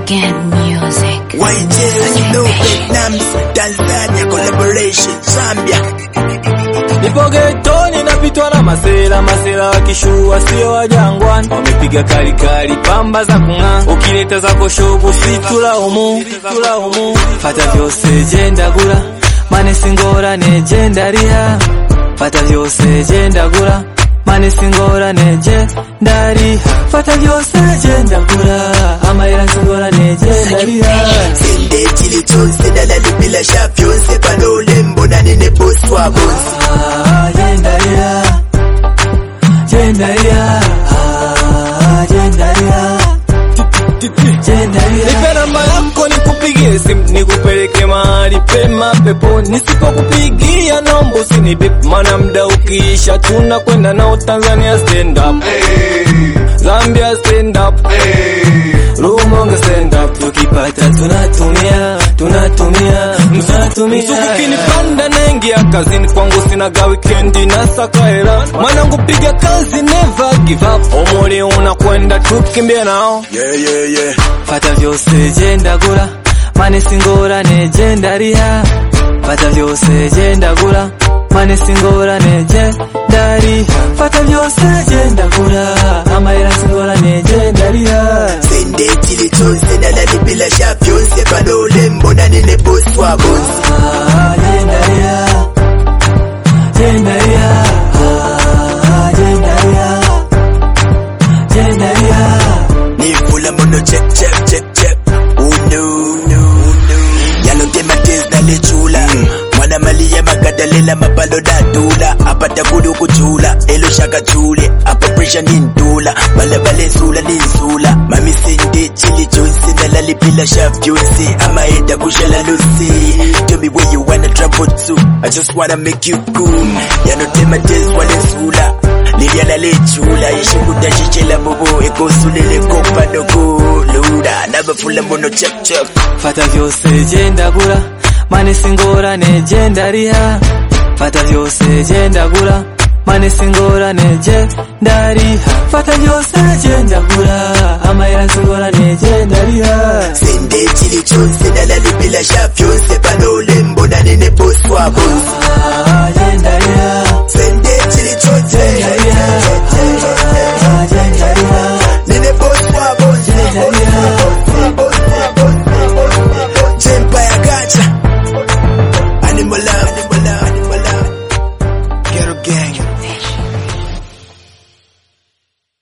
again music. YJ, no Vietnam, Tanzania collaboration, Zambia. Nipo getoni napitwa na masela wakishua sio wa jangwani. Wamepiga kali pamba za kung'aa. Ukileta zako shogu situlaumu. Fata vyose jenda gula, mane singora ne jenda riha. Fata vyose jenda gula, mane singora ne jenda riha. Fata vyose jenda gula, amaira singora ne jenda riha. Sende chili chonse dalali bila shafyonse panole mbona nene boss wa boss. Jenda riha. Nipe namba yako nikupigie simu nikupeleke mahali pema peponi. Nisipokupigia naomba usinibip, maana muda ukiisha tunakwenda nao Tanzania stand up, Zambia stand up, Rumonge stand up. Tukipata tunatumia Msuku kinipanda naingia kazini kwangu sinaga weekendi na saka hela. Mwanangu piga kazi never give up. Omole unakwenda tukimbia nao. Yeah. Fata vyose jenda gula, mane singora ne jenda riha. Fata vyose jenda gula, mane singora ne jenda riha. Fata vyose jenda gula, amaira singora ne jenda riha. Sende chili chonse dalali bila shafyonse panole mbona nene boss wa boss. Jenda riha. Ni fula mono check. Oh no. Yalo tema tez dale chula. Mwana mali ya magadalela mapalo da dula. Apata kudu kuchula, elo shaka chule. Apa pressure nindula, bale sula ninsula. Mami sende chili chonse dalali bila shafyonse. Ama eda kushala lusi. Tell me where you wanna travel to, I just wanna make you cool. Yano tema tez wale sula. Liliana lechula, yeshukuda chichela bobo. Eko sulele kopa dogo. Luda, naba fula mono check. Fata vyose jenda gula, mane singora ne jenda riha. Fata vyose jenda gula, mane singora ne jenda riha. Fata vyose jenda gula, amaira singora ne jenda riha. Sende chili chonse dalali bila shafyonse panole mbona nene boss wa boss.